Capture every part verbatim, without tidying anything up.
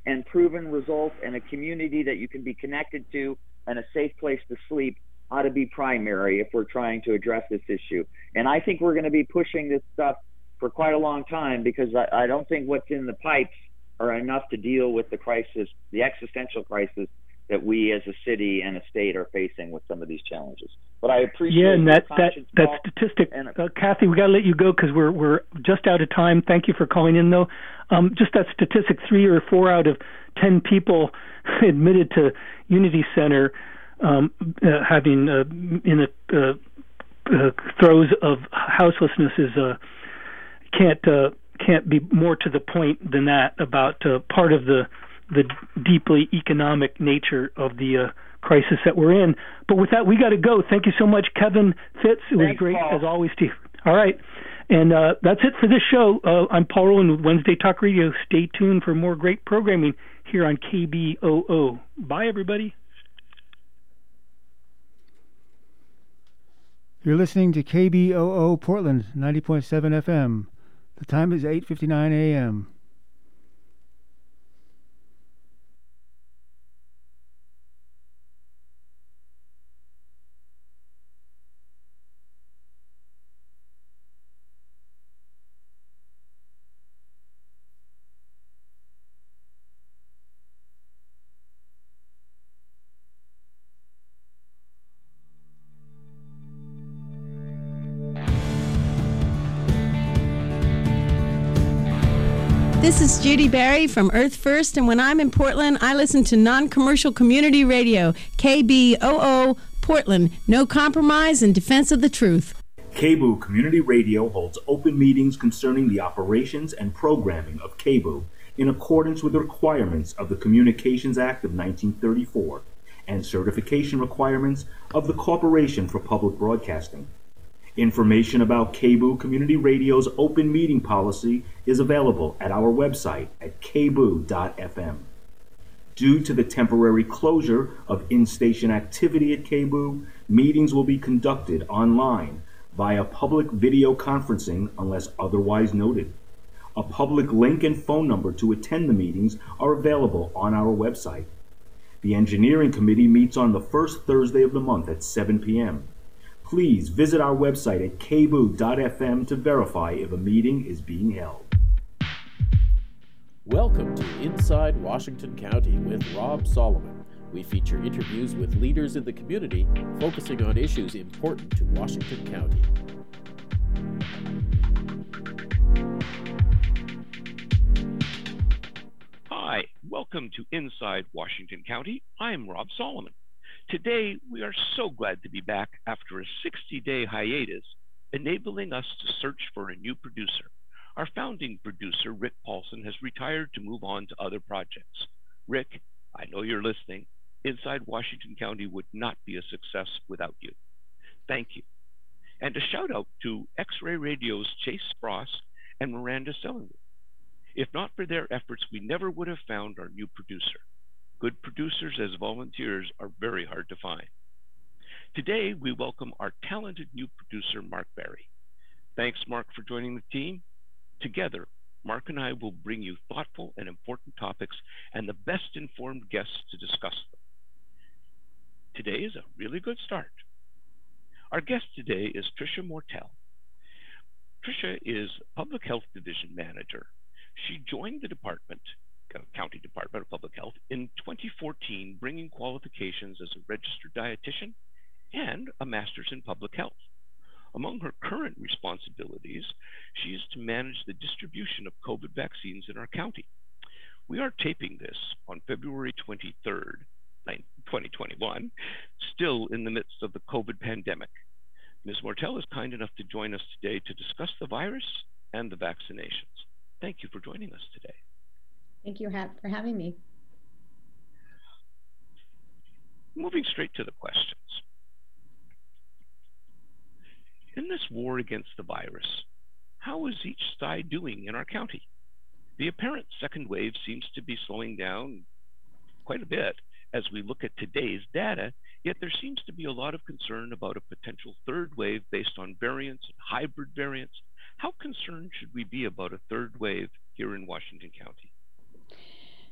and proven results and a community that you can be connected to and a safe place to sleep ought to be primary if we're trying to address this issue. And I think we're going to be pushing this stuff for quite a long time, because I, I don't think what's in the pipes are enough to deal with the crisis, the existential crisis that we as a city and a state are facing with some of these challenges. But I appreciate yeah, and that that that Paul, statistic, and, uh, Kathy, we got to let you go because we're we're just out of time. Thank you for calling in, though. Um, just that statistic: three or four out of ten people admitted to Unity Center um, uh, having uh, in the uh, uh, throes of houselessness is uh, can't uh, can't be more to the point than that about uh, part of the the deeply economic nature of the uh, crisis that we're in. But with that, we got to go. Thank you so much, Kevin Fitz. It was Thanks, great, Paul. as always, to you. All right. And uh, that's it for this show. Uh, I'm Paul Rowland with Wednesday Talk Radio. Stay tuned for more great programming here on K B O O. Bye, everybody. You're listening to K B O O Portland, ninety point seven F M. The time is eight fifty-nine a m This is Judy Barry from Earth First, and when I'm in Portland, I listen to non-commercial community radio, K B O O Portland. No compromise in defense of the truth. K B O O Community Radio holds open meetings concerning the operations and programming of K B O O in accordance with the requirements of the Communications Act of nineteen thirty-four and certification requirements of the Corporation for Public Broadcasting. Information about K B O O Community Radio's open meeting policy is available at our website at k b o dot f m. Due to the temporary closure of in-station activity at K B O O, meetings will be conducted online via public video conferencing unless otherwise noted. A public link and phone number to attend the meetings are available on our website. The Engineering Committee meets on the first Thursday of the month at seven p m Please visit our website at k b o dot f m to verify if a meeting is being held. Welcome to Inside Washington County with Rob Solomon. We feature interviews with leaders in the community focusing on issues important to Washington County. Hi, welcome to Inside Washington County. I'm Rob Solomon. Today, we are so glad to be back after a sixty-day hiatus, enabling us to search for a new producer. Our founding producer, Rick Paulson, has retired to move on to other projects. Rick, I know you're listening. Inside Washington County would not be a success without you. Thank you. And a shout out to X-Ray Radio's Chase Spross and Miranda Sellinger. If not for their efforts, we never would have found our new producer. Good producers as volunteers are very hard to find. Today, we welcome our talented new producer, Mark Barry. Thanks, Mark, for joining the team. Together, Mark and I will bring you thoughtful and important topics and the best informed guests to discuss them. Today is a really good start. Our guest today is Tricia Mortel. Tricia is Public Health Division Manager. She joined the department County Department of Public Health in twenty fourteen, bringing qualifications as a registered dietitian and a master's in public health. Among her current responsibilities, she is to manage the distribution of COVID vaccines in our county. We are taping this on February twenty-third, twenty twenty-one, still in the midst of the COVID pandemic. Miz Mortel is kind enough to join us today to discuss the virus and the vaccinations. Thank you for joining us today. Thank you for having me. Moving straight to the questions. In this war against the virus, how is each side doing in our county? The apparent second wave seems to be slowing down quite a bit as we look at today's data, yet there seems to be a lot of concern about a potential third wave based on variants and hybrid variants. How concerned should we be about a third wave here in Washington County?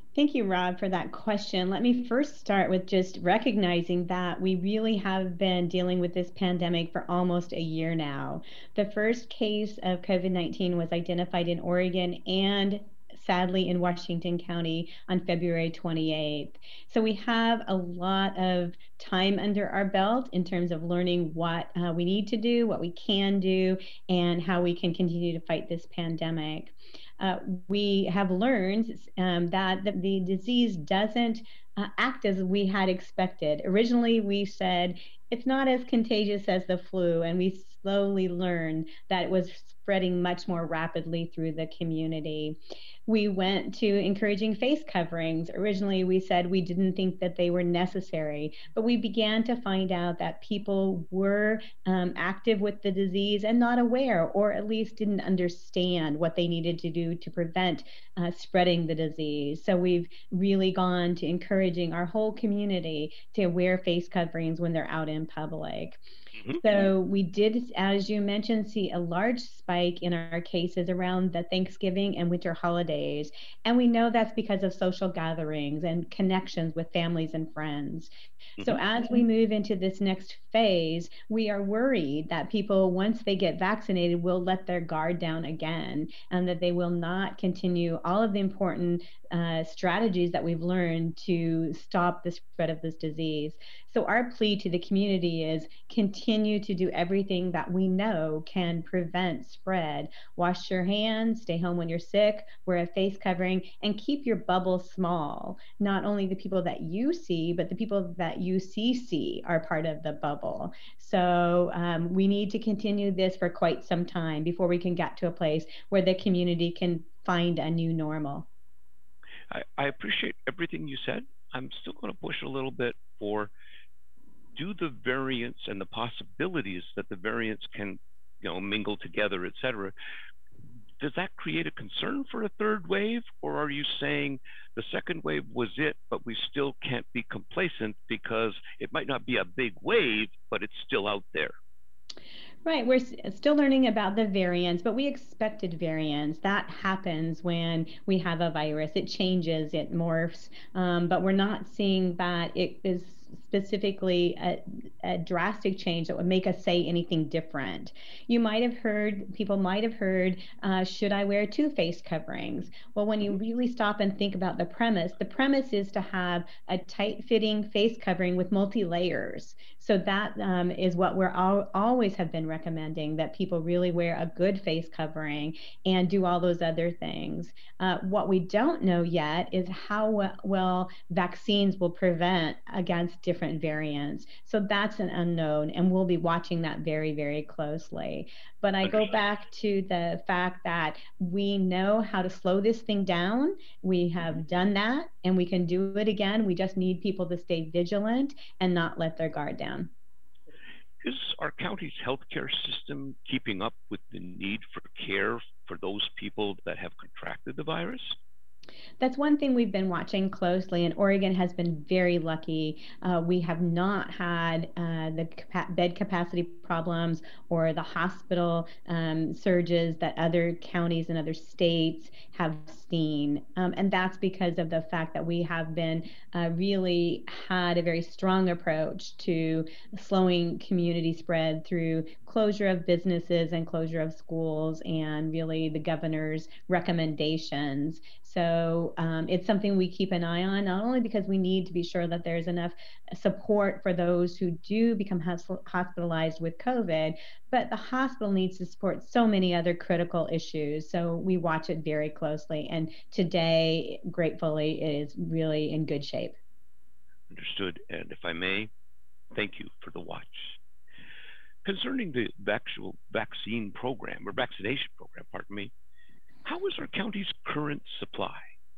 Thank you, Rob, for that question. Let me first start with just recognizing that we really have been dealing with this pandemic for almost a year now. The first case of COVID nineteen was identified in Oregon and sadly in Washington County on February twenty-eighth. So we have a lot of time under our belt in terms of learning what uh, we need to do, what we can do, and how we can continue to fight this pandemic. Uh, we have learned um, that the, the disease doesn't uh, act as we had expected. Originally, we said it's not as contagious as the flu, and we slowly learned that it was spreading much more rapidly through the community. We went to encouraging face coverings. Originally, we said we didn't think that they were necessary, but we began to find out that people were um, active with the disease and not aware, or at least didn't understand what they needed to do to prevent uh, spreading the disease. So we've really gone to encouraging our whole community to wear face coverings when they're out in public. So we did, as you mentioned, see a large spike in our cases around the Thanksgiving and winter holidays. And we know that's because of social gatherings and connections with families and friends. So as we move into this next phase, we are worried that people, once they get vaccinated, will let their guard down again, and that they will not continue all of the important uh, strategies that we've learned to stop the spread of this disease. So our plea to the community is continue to do everything that we know can prevent spread. Wash your hands, stay home when you're sick, wear a face covering, and keep your bubble small. Not only the people that you see, but the people that you see see are part of the bubble. So um, we need to continue this for quite some time before we can get to a place where the community can find a new normal. I, I appreciate everything you said. I'm still going to push a little bit for, do the variants and the possibilities that the variants can, you know, mingle together, et cetera, does that create a concern for a third wave? Or are you saying the second wave was it, but we still can't be complacent because it might not be a big wave, but it's still out there? Right, we're still learning about the variants, but we expected variants. That happens when we have a virus. It changes, it morphs, um, but we're not seeing that it is specifically a, a drastic change that would make us say anything different. You might have heard, people might have heard, uh, should I wear two face coverings? Well, when you really stop and think about the premise, the premise is to have a tight-fitting face covering with multi-layers. So that um, is what we're all, always have been recommending, that people really wear a good face covering and do all those other things. Uh, what we don't know yet is how well vaccines will prevent against different variants. So that's an unknown, and we'll be watching that very, very closely. But I go back to the fact that we know how to slow this thing down. We have done that, and we can do it again. We just need people to stay vigilant and not let their guard down. Is our county's healthcare system keeping up with the need for care for those people that have contracted the virus? That's one thing we've been watching closely, and Oregon has been very lucky. Uh, we have not had uh, the capa- bed capacity problems or the hospital um, surges that other counties and other states have seen. Um, and that's because of the fact that we have been uh, really had a very strong approach to slowing community spread through closure of businesses and closure of schools, and really the governor's recommendations. So um, it's something we keep an eye on, not only because we need to be sure that there's enough support for those who do become hospitalized with COVID, but the hospital needs to support so many other critical issues. So we watch it very closely. And today, gratefully, it is really in good shape. Understood. And if I may, thank you for the watch. Concerning the actual vaccine program, or vaccination program, pardon me, how is our county's current supply?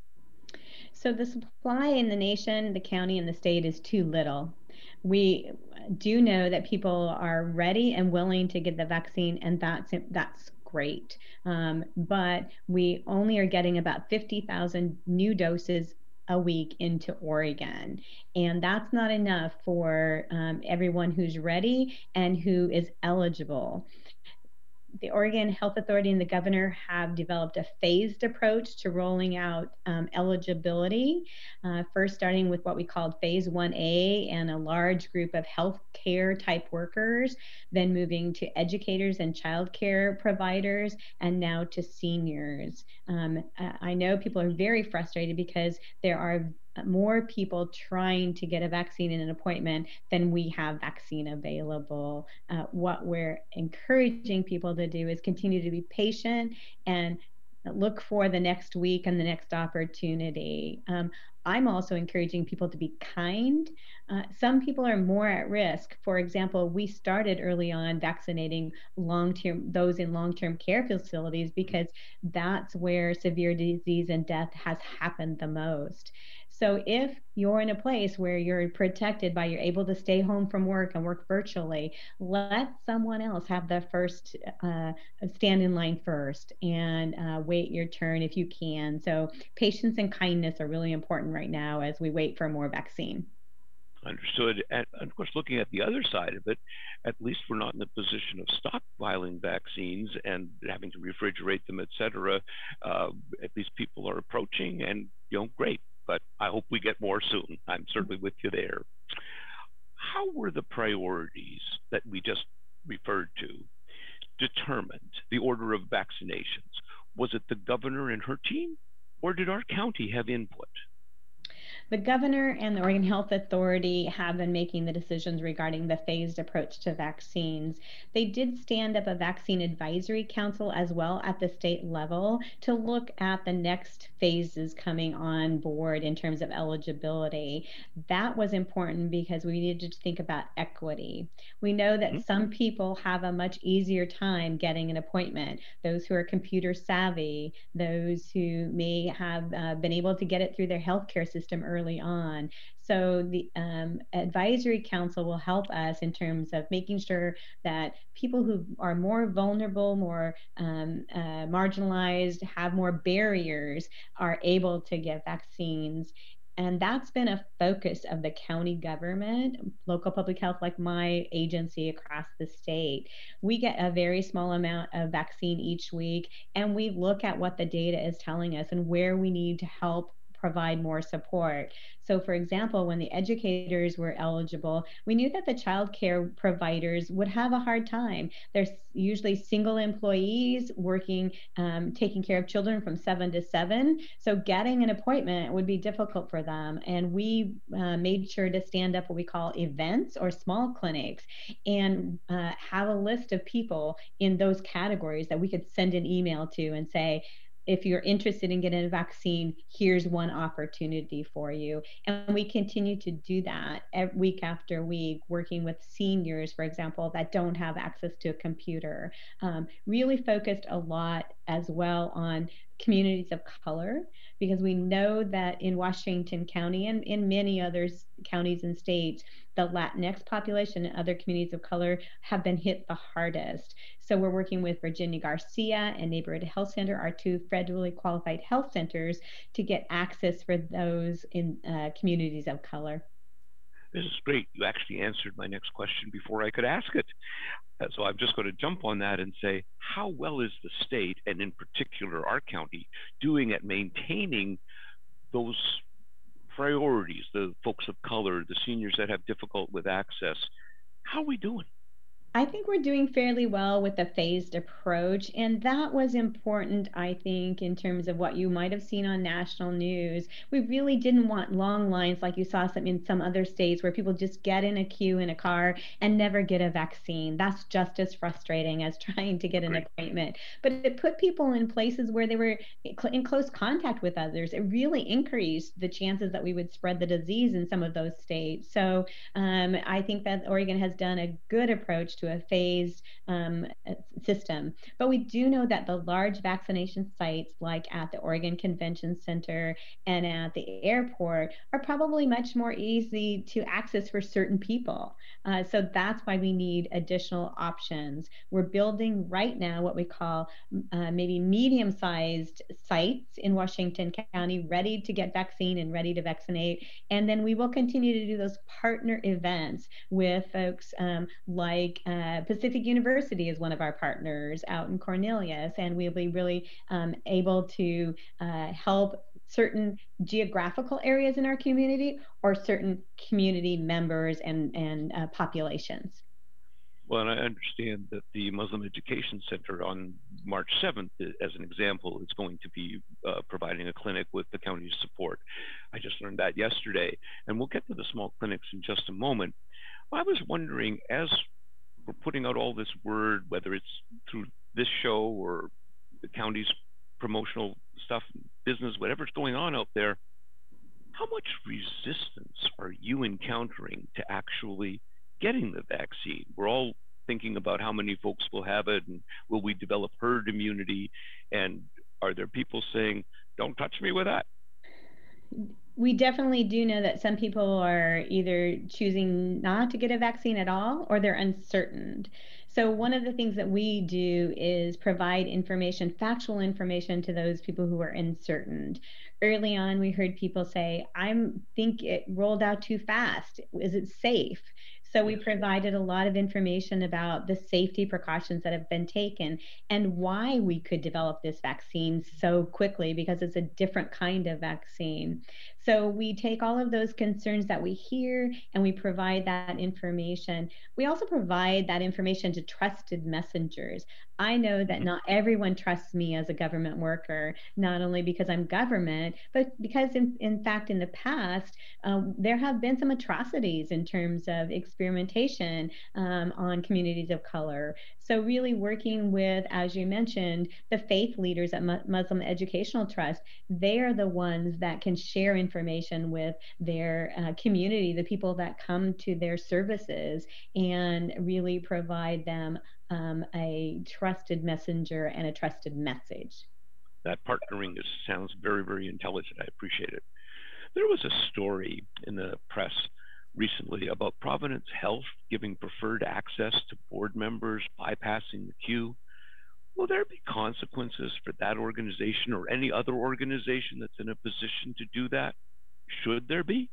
So the supply in the nation, the county, and the state is too little. We do know that people are ready and willing to get the vaccine, and that's that's great. Um, but we only are getting about fifty thousand new doses a week into Oregon. And that's not enough for um, everyone who's ready and who is eligible. the Oregon Health Authority and the governor have developed a phased approach to rolling out um, eligibility, uh, first starting with what we called phase one A and a large group of healthcare type workers, then moving to educators and childcare providers, and now to seniors. Um, I know people are very frustrated because there are more people trying to get a vaccine in an appointment than we have vaccine available. Uh, what we're encouraging people to do is continue to be patient and look for the next week and the next opportunity. Um, I'm also encouraging people to be kind. Uh, some people are more at risk. For example, we started early on vaccinating long-term those in long-term care facilities because that's where severe disease and death has happened the most. So if you're in a place where you're protected by you're able to stay home from work and work virtually, let someone else have the first uh, stand in line first and uh, wait your turn if you can. So patience and kindness are really important right now as we wait for more vaccine. Understood. And of course, looking at the other side of it, at least we're not in the position of stockpiling vaccines and having to refrigerate them, et cetera. Uh, at least people are approaching, and you know, great. But I hope we get more soon. I'm certainly with you there. How were the priorities that we just referred to determined, the order of vaccinations? Was it the governor and her team, or did our county have input? The governor and the Oregon Health Authority have been making the decisions regarding the phased approach to vaccines. They did stand up a vaccine advisory council as well at the state level to look at the next phases coming on board in terms of eligibility. That was important because we needed to think about equity. We know that mm-hmm. some people have a much easier time getting an appointment. Those who are computer savvy, those who may have uh, been able to get it through their healthcare system early on. So the um, advisory council will help us in terms of making sure that people who are more vulnerable, more um, uh, marginalized, have more barriers are able to get vaccines. And that's been a focus of the county government, local public health, like my agency across the state. We get a very small amount of vaccine each week, and we look at what the data is telling us and where we need to help provide more support. So for example, when the educators were eligible, we knew that the child care providers would have a hard time. They're usually single employees working, um, taking care of children from seven to seven. So getting an appointment would be difficult for them. And we uh, made sure to stand up what we call events or small clinics and uh, have a list of people in those categories that we could send an email to and say, if you're interested in getting a vaccine, here's one opportunity for you. And we continue to do that every week after week, working with seniors, for example, that don't have access to a computer. Um, really focused a lot as well on communities of color, because we know that in Washington County and in many other counties and states, the Latinx population and other communities of color have been hit the hardest. So we're working with Virginia Garcia and Neighborhood Health Center, our two federally qualified health centers, to get access for those in uh, communities of color. This is great. You actually answered my next question before I could ask it. Uh, so I'm just going to jump on that and say, how well is the state, and in particular our county, doing at maintaining those priorities, the folks of color, the seniors that have difficult with access? How are we doing? I think we're doing fairly well with the phased approach, and that was important, I think, in terms of what you might have seen on national news. We really didn't want long lines like you saw some in some other states where people just get in a queue in a car and never get a vaccine. That's just as frustrating as trying to get an Great. appointment. But it put people in places where they were in close contact with others. It really increased the chances that we would spread the disease in some of those states. So um, I think that Oregon has done a good approach to a phased um, system. But we do know that the large vaccination sites like at the Oregon Convention Center and at the airport are probably much more easy to access for certain people. Uh, so that's why we need additional options. We're building right now what we call uh, maybe medium-sized sites in Washington County ready to get vaccine and ready to vaccinate. And then we will continue to do those partner events with folks um, like uh, Pacific University is one of our partners out in Cornelius, and we'll be really um, able to uh, help certain geographical areas in our community or certain community members and, and uh, populations. Well, and I understand that the Muslim Education Center on March seventh, as an example, is going to be uh, providing a clinic with the county's support. I just learned that yesterday, and we'll get to the small clinics in just a moment. I was wondering, as we're putting out all this word, whether it's through this show or the county's promotional stuff, business, whatever's going on out there, how much resistance are you encountering to actually getting the vaccine? We're all thinking about how many folks will have it, and will we develop herd immunity? And are there people saying, don't touch me with that? We definitely do know that some people are either choosing not to get a vaccine at all, or they're uncertain. So one of the things that we do is provide information, factual information, to those people who are uncertain. Early on, we heard people say, I think it rolled out too fast. Is it safe? So we provided a lot of information about the safety precautions that have been taken and why we could develop this vaccine so quickly, because it's a different kind of vaccine. So we take all of those concerns that we hear and we provide that information. We also provide that information to trusted messengers. I know that not everyone trusts me as a government worker, not only because I'm government, but because in, in fact, in the past, um, there have been some atrocities in terms of experimentation um, on communities of color. So really working with, as you mentioned, the faith leaders at Muslim Educational Trust, they are the ones that can share information with their uh, community, the people that come to their services, and really provide them um, a trusted messenger and a trusted message. That partnering is, sounds very, very intelligent. I appreciate it. There was a story in the press recently about Providence Health giving preferred access to board members, bypassing the queue. Will there be consequences for that organization or any other organization that's in a position to do that? Should there be?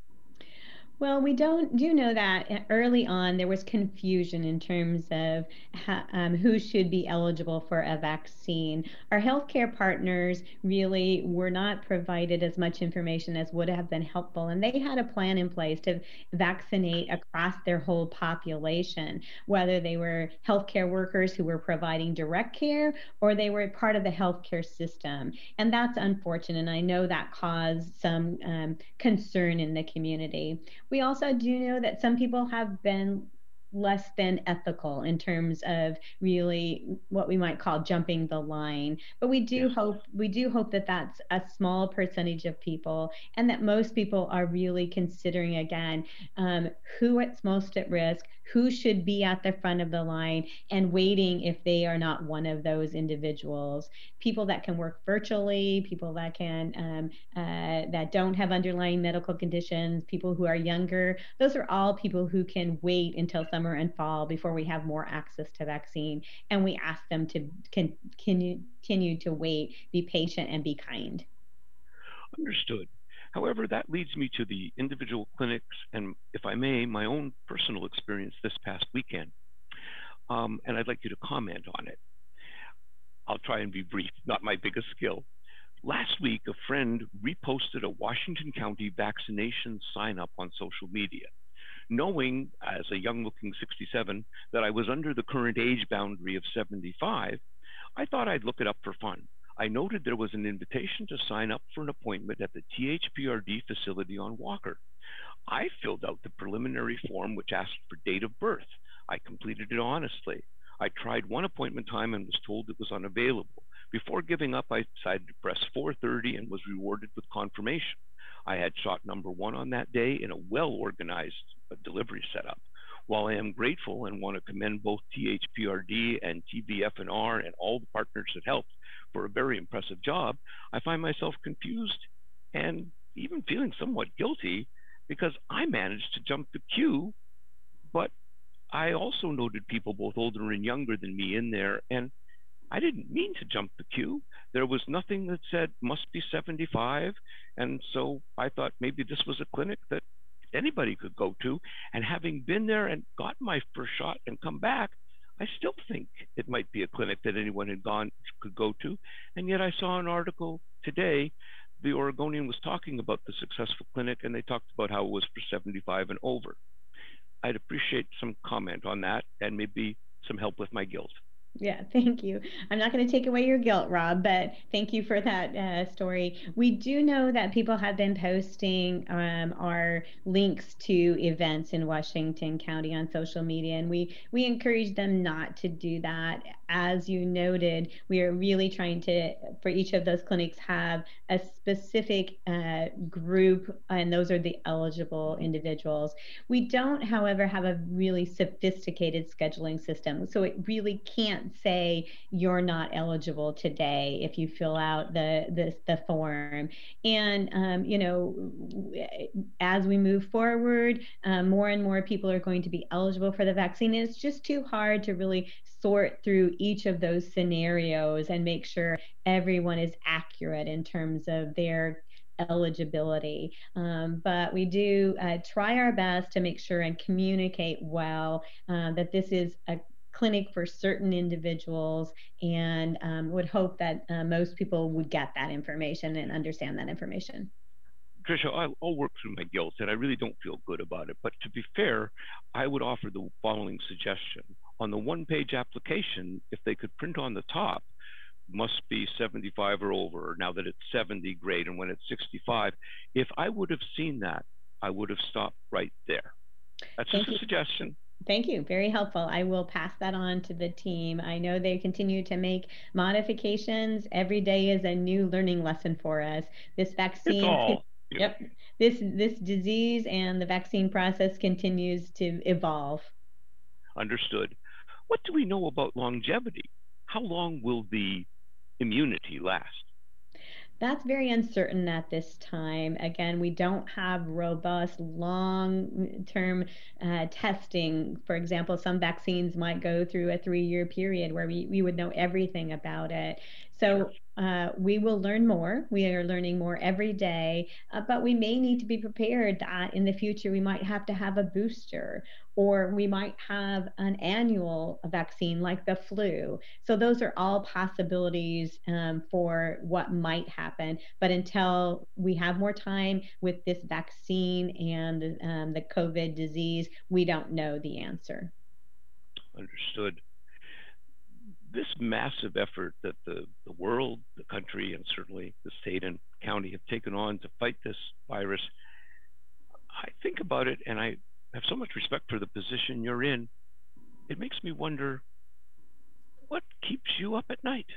Well, we don't do know that early on there was confusion in terms of how, um, who should be eligible for a vaccine. Our healthcare partners really were not provided as much information as would have been helpful, and they had a plan in place to vaccinate across their whole population, whether they were healthcare workers who were providing direct care or they were part of the healthcare system. And that's unfortunate, and I know that caused some um, concern in the community. We also do know that some people have been less than ethical in terms of really what we might call jumping the line. But we do yes. hope we do hope that that's a small percentage of people, and that most people are really considering again um, who is most at risk, who should be at the front of the line, and waiting if they are not one of those individuals. People that can work virtually, people that can um, uh, that don't have underlying medical conditions, people who are younger. Those are all people who can wait until summer and fall before we have more access to vaccine. And we ask them to continue, continue to wait, be patient, and be kind. Understood. However, that leads me to the individual clinics and, if I may, my own personal experience this past weekend. Um, and I'd like you to comment on it. I'll try and be brief, not my biggest skill. Last week, a friend reposted a Washington County vaccination sign-up on social media. Knowing, as a young-looking sixty-seven, that I was under the current age boundary of seventy-five, I thought I'd look it up for fun. I noted there was an invitation to sign up for an appointment at the T H P R D facility on Walker. I filled out the preliminary form which asked for date of birth. I completed it honestly. I tried one appointment time and was told it was unavailable. Before giving up, I decided to press four thirty and was rewarded with confirmation. I had shot number one on that day in a well-organized delivery setup. While I am grateful and want to commend both T H P R D and T B F N R and all the partners that helped for a very impressive job, I find myself confused and even feeling somewhat guilty because I managed to jump the queue, but I also noted people both older and younger than me in there, and I didn't mean to jump the queue. There was nothing that said must be seventy-five, and so I thought maybe this was a clinic that anybody could go to. And having been there and gotten my first shot and come back, I still think it might be a clinic that anyone had gone could go to. And yet I saw an article today. The Oregonian was talking about the successful clinic, and they talked about how it was for seventy-five and over. I'd appreciate some comment on that and maybe some help with my guilt. Yeah, thank you. I'm not going to take away your guilt, Rob, but thank you for that uh, story. We do know that people have been posting um, our links to events in Washington County on social media, and we, we encourage them not to do that. As you noted, we are really trying to, for each of those clinics, have a specific uh, group, and those are the eligible individuals. We don't, however, have a really sophisticated scheduling system, so it really can't say you're not eligible today if you fill out the the, the form. And um, you know, as we move forward, um, more and more people are going to be eligible for the vaccine, and it's just too hard to really sort through each of those scenarios and make sure everyone is accurate in terms of their eligibility. Um, but we do uh, try our best to make sure and communicate well uh, that this is a clinic for certain individuals, and um, would hope that uh, most people would get that information and understand that information. Tricia, I'll, I'll work through my guilt, and I really don't feel good about it. But to be fair, I would offer the following suggestion. On the one-page application, if they could print on the top, must be seventy-five or over, now that it's seventy, great, and when it's sixty-five, if I would have seen that, I would have stopped right there. That's Thank just a you. suggestion. Thank you. Very helpful. I will pass that on to the team. I know they continue to make modifications. Every day is a new learning lesson for us. This vaccine, it's all, yep, this this disease and the vaccine process continues to evolve. Understood. What do we know about longevity? How long will the immunity last? That's very uncertain at this time. Again, we don't have robust long-term uh, testing. For example, some vaccines might go through a three-year period where we, we would know everything about it. So uh, we will learn more. We are learning more every day, uh, but we may need to be prepared that in the future we might have to have a booster, or we might have an annual vaccine like the flu. So those are all possibilities um, for what might happen. But until we have more time with this vaccine and um, the COVID disease, we don't know the answer. Understood. This massive effort that the, the world, the country, and certainly the state and county have taken on to fight this virus, I think about it and I have so much respect for the position you're in. It makes me wonder, what keeps you up at night?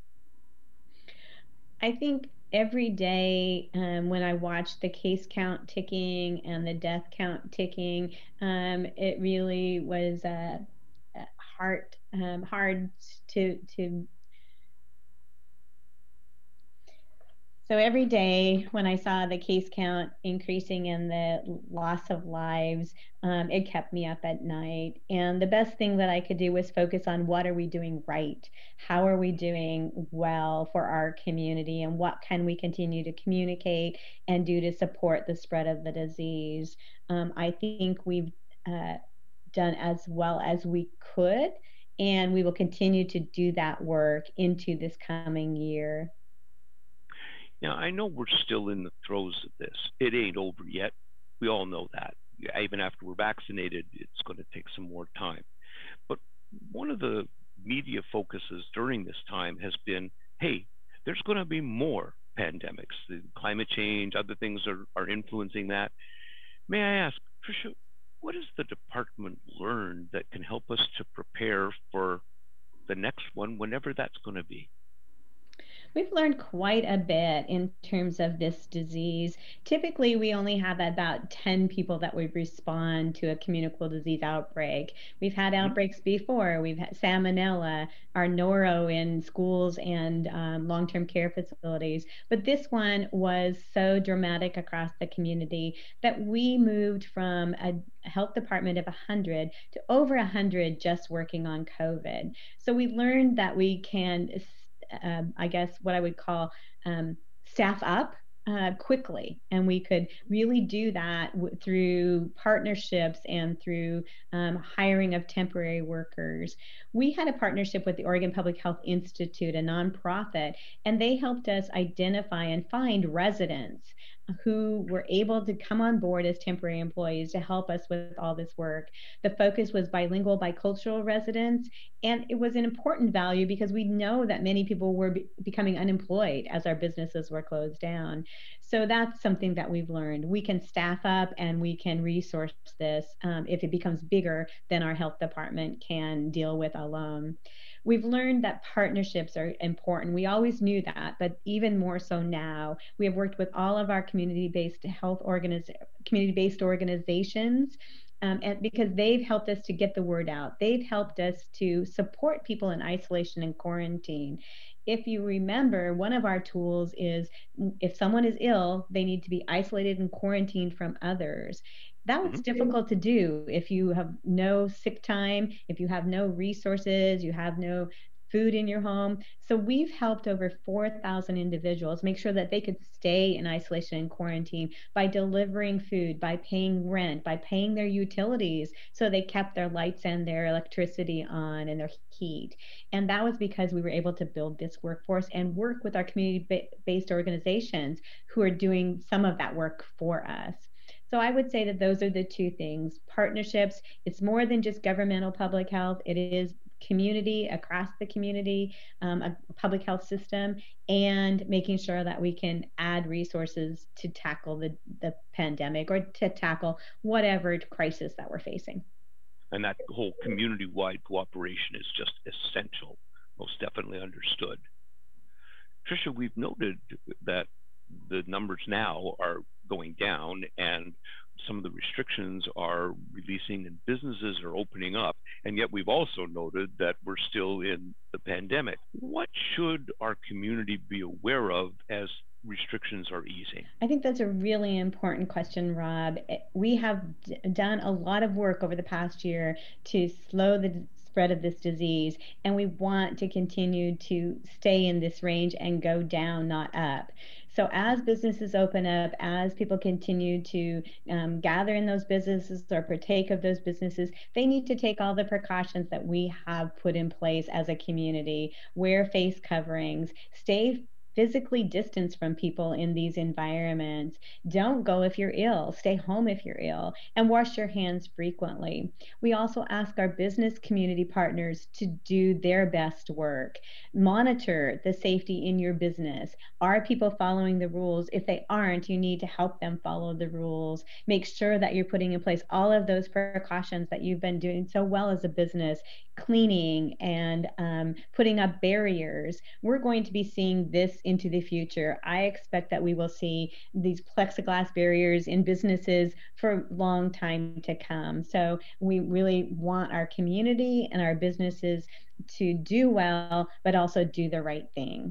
I think every day um, when I watch the case count ticking and the death count ticking, um, it really was a uh, heart um, hard to to so every day when I saw the case count increasing and the loss of lives, um, it kept me up at night. And the best thing that I could do was focus on what are we doing right? How are we doing well for our community? And what can we continue to communicate and do to support the spread of the disease? Um, I think we've uh, done as well as we could, and we will continue to do that work into this coming year. Now, I know we're still in the throes of this. It ain't over yet. We all know that. Even after we're vaccinated, it's going to take some more time. But one of the media focuses during this time has been, hey, there's going to be more pandemics. The climate change, other things are, are influencing that. May I ask, Tricia, what has the department learned that can help us to prepare for the next one, whenever that's going to be? We've learned quite a bit in terms of this disease. Typically, we only have about ten people that would respond to a communicable disease outbreak. We've had outbreaks before. We've had salmonella, our noro in schools and um, long-term care facilities. But this one was so dramatic across the community that we moved from a health department of one hundred to over one hundred just working on COVID. So we learned that we can Um, I guess what I would call um, staff up uh, quickly. And we could really do that w- through partnerships and through um, hiring of temporary workers. We had a partnership with the Oregon Public Health Institute, a nonprofit, and they helped us identify and find residents who were able to come on board as temporary employees to help us with all this work. The focus was bilingual, bicultural residents, and it was an important value because we know that many people were be- becoming unemployed as our businesses were closed down. So that's something that we've learned. We can staff up and we can resource this um, if it becomes bigger than our health department can deal with alone. We've learned that partnerships are important. We always knew that, but even more so now. We have worked with all of our community-based health organiz- community-based organizations um, and because they've helped us to get the word out. They've helped us to support people in isolation and quarantine. If you remember, one of our tools is if someone is ill, they need to be isolated and quarantined from others. That was mm-hmm. difficult to do if you have no sick time, if you have no resources, you have no food in your home. So we've helped over four thousand individuals make sure that they could stay in isolation and quarantine by delivering food, by paying rent, by paying their utilities. So they kept their lights and their electricity on and their heat. And that was because we were able to build this workforce and work with our community-based organizations who are doing some of that work for us. So I would say that those are the two things. Partnerships, it's more than just governmental public health. It is community across the community, um, a public health system, and making sure that we can add resources to tackle the, the pandemic or to tackle whatever crisis that we're facing. And that whole community-wide cooperation is just essential, most definitely understood. Tricia, we've noted that the numbers now are going down and some of the restrictions are releasing and businesses are opening up. And yet we've also noted that we're still in the pandemic. What should our community be aware of as restrictions are easing? I think that's a really important question, Rob. We have d- done a lot of work over the past year to slow the spread of this disease, and we want to continue to stay in this range and go down, not up. So as businesses open up, as people continue to um, gather in those businesses or partake of those businesses, they need to take all the precautions that we have put in place as a community. Wear face coverings, stay physically distance from people in these environments. Don't go if you're ill. Stay home if you're ill, and wash your hands frequently. We also ask our business community partners to do their best work. Monitor the safety in your business. Are people following the rules? If they aren't, you need to help them follow the rules. Make sure that you're putting in place all of those precautions that you've been doing so well as a business, cleaning and um, putting up barriers. We're going to be seeing this into the future. I expect that we will see these plexiglass barriers in businesses for a long time to come. So we really want our community and our businesses to do well, but also do the right thing.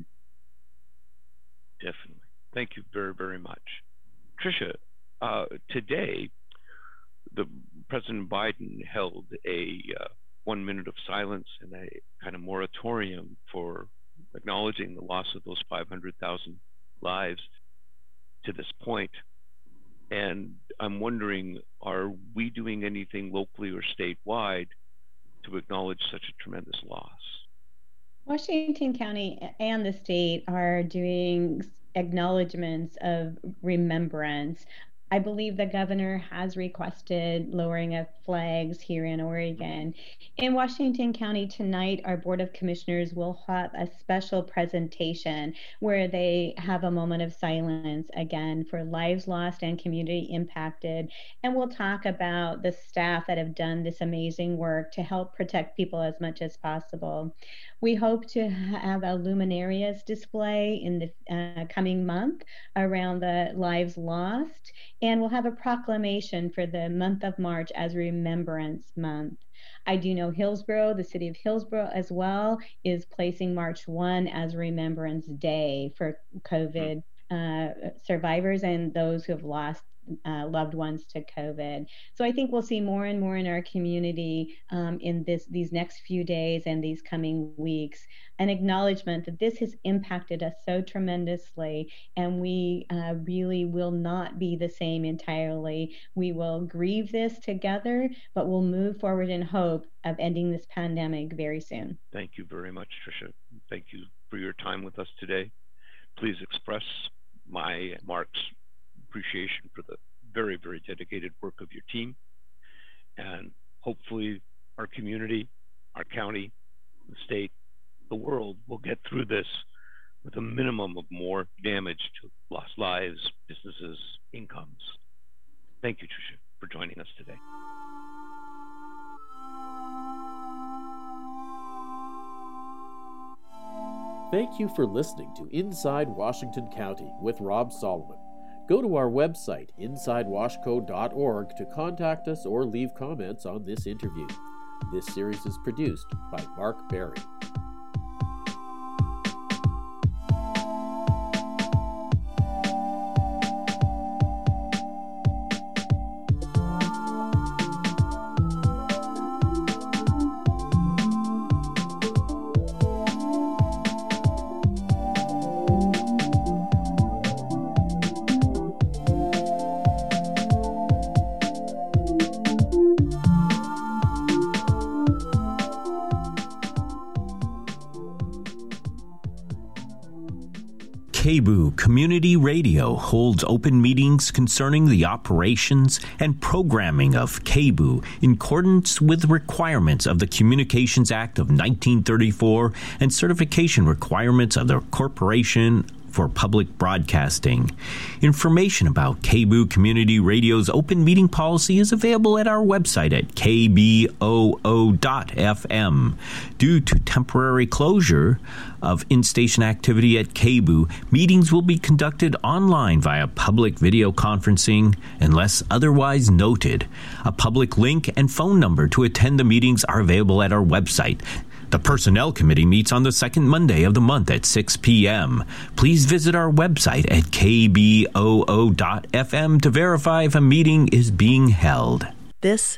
Definitely. Thank you very, very much. Tricia, uh, today, the President Biden held a uh, one minute of silence and a kind of moratorium for acknowledging the loss of those five hundred thousand lives to this point. And I'm wondering, are we doing anything locally or statewide to acknowledge such a tremendous loss? Washington County and the state are doing acknowledgments of remembrance. I believe the governor has requested lowering of flags here in Oregon. In Washington County tonight, our Board of Commissioners will have a special presentation where they have a moment of silence again for lives lost and community impacted. And we'll talk about the staff that have done this amazing work to help protect people as much as possible. We hope to have a luminarias display in the uh, coming month around the lives lost. And we'll have a proclamation for the month of March as Remembrance Month. I do know Hillsborough, the city of Hillsborough as well, is placing March first as Remembrance Day for COVID uh, survivors and those who have lost uh, loved ones to COVID. So I think we'll see more and more in our community um, in this these next few days and these coming weeks, an acknowledgement that this has impacted us so tremendously, and we uh, really will not be the same entirely. We will grieve this together, but we'll move forward in hope of ending this pandemic very soon. Thank you very much, Tricia. Thank you for your time with us today. Please express my Mark's appreciation for the very, very dedicated work of your team. And hopefully our community, our county, the state, the world will get through this with a minimum of more damage to lost lives, businesses, incomes. Thank you, Tricia, for joining us today. Thank you for listening to Inside Washington County with Rob Solomon. Go to our website, inside washco dot org, to contact us or leave comments on this interview. This series is produced by Mark Berry. KBOO Community Radio holds open meetings concerning the operations and programming of KBOO in accordance with requirements of the Communications Act of nineteen thirty-four and certification requirements of the Corporation for Public Broadcasting. Information about KBOO Community Radio's open meeting policy is available at our website at k b o o dot f m. Due to temporary closure of in-station activity at KBOO, meetings will be conducted online via public video conferencing unless otherwise noted. A public link and phone number to attend the meetings are available at our website. The Personnel Committee meets on the second Monday of the month at six p.m. Please visit our website at k b o o dot f m to verify if a meeting is being held. This